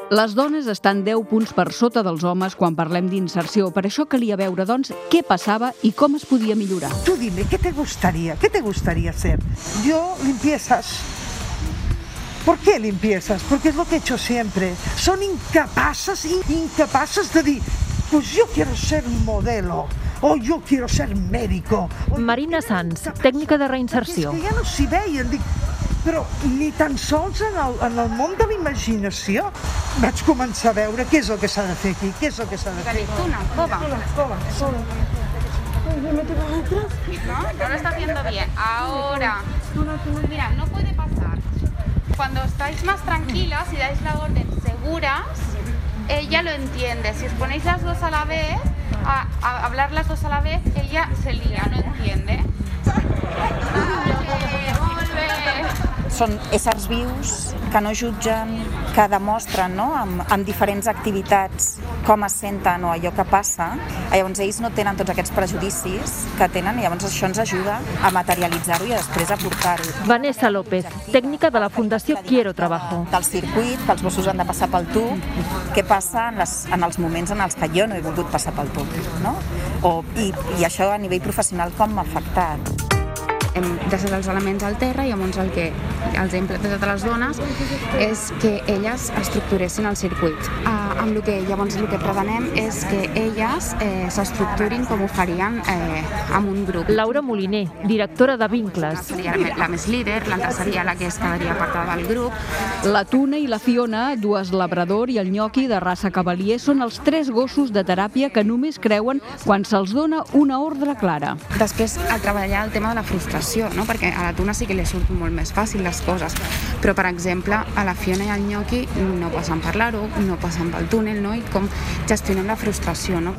Les dones estan 10 punts per sota dels homes quan parlem d'inserció. Per això calia veure, doncs, què passava i com es podia millorar. Tú dime, ¿qué te gustaría hacer? Yo, limpiezas. ¿Por qué limpiezas? Porque es lo que he hecho siempre. Son incapaces de decir, pues yo quiero ser modelo, o yo quiero ser médico. Marina Sanz, tècnica de reinserció. És que ja no s'hi veien, dic, però ni tan sols en el món de la imaginació vaig començar a veure què és el que s'ha de fer aquí, què és el que s'ha de fer. Una escoba. No lo está haciendo bien. Ahora, mira, no puede pasar. Cuando estáis más tranquilas y dais la orden seguras, ella lo entiende. Si os ponéis las dos a la vez, a hablar las dos a la vez, ella se lía, no entiende. Són éssers vius que no jutgen, que demostren, no? amb diferents activitats com es senten o allò que passa. Llavors ells no tenen tots aquests prejudicis que tenen i llavors això ens ajuda a materialitzar-ho i després a portar-ho. Vanessa López, tècnica de la Fundació Quiero Trabajo. Del circuit, que els Mossos han de passar pel tub, què passa en els moments en els que jo no he volgut passar pel tub, no? I això a nivell professional com m'ha afectat. Hem deixat els elements al terra i llavors el que els hem plantejat a les dones és que elles estructuressin el circuit. Llavors el que pretenem és que elles s'estructurin com ho farien amb un grup. Laura Moliner, directora de Vincles. Seria la més líder, l'altra seria la que es quedaria apartada del grup. La Tuna i la Fiona, dues labrador i el Nyoqui de raça cavalier, són els 3 gossos de teràpia que només creuen quan se'ls dona una ordre clara. Després, al treballar el tema de la frustració, no? Perquè a la Tuna sí que li surt molt més fàcil les coses, però per exemple a la Fiona i al Nyoqui no passen per l'aro, no passen pel túnel, no? I com gestionem la frustració, no?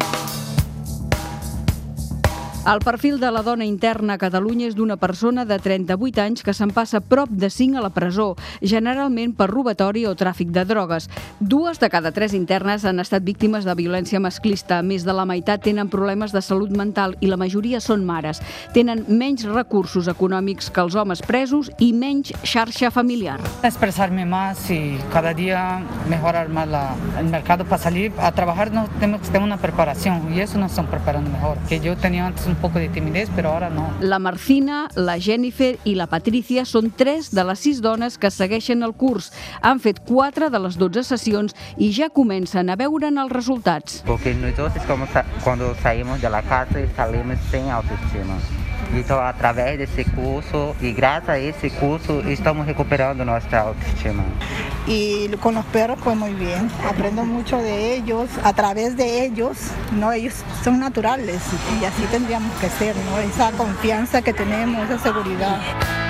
El perfil de la dona interna a Catalunya és d'una persona de 38 anys que se'n passa prop de 5 a la presó, generalment per robatori o tràfic de drogues. 2 de cada 3 internes han estat víctimes de violència masclista. Més de la meitat tenen problemes de salut mental i la majoria són mares. Tenen menys recursos econòmics que els homes presos i menys xarxa familiar. Expresarme más y cada día mejorar más el mercado para salir a trabajar. No tenemos que tener una preparación y eso nos están preparando mejor. Que yo tenía antes un poco de timidez, pero ahora no. La Marcina, la Jennifer i la Patricia són 3 de les 6 dones que segueixen el curs. Han fet 4 de les 12 sessions i ja comencen a veure'n els resultats. Porque nosotros cuando salimos de la casa salimos sin autoestima. Então, através desse curso y gracias a ese curso estamos recuperando nuestra autoestima. Y con los perros pues muy bien, aprendo mucho de ellos, a través de ellos, ¿no? Ellos son naturales y así tendríamos que ser, ¿no? Esa confianza que tenemos, esa seguridad.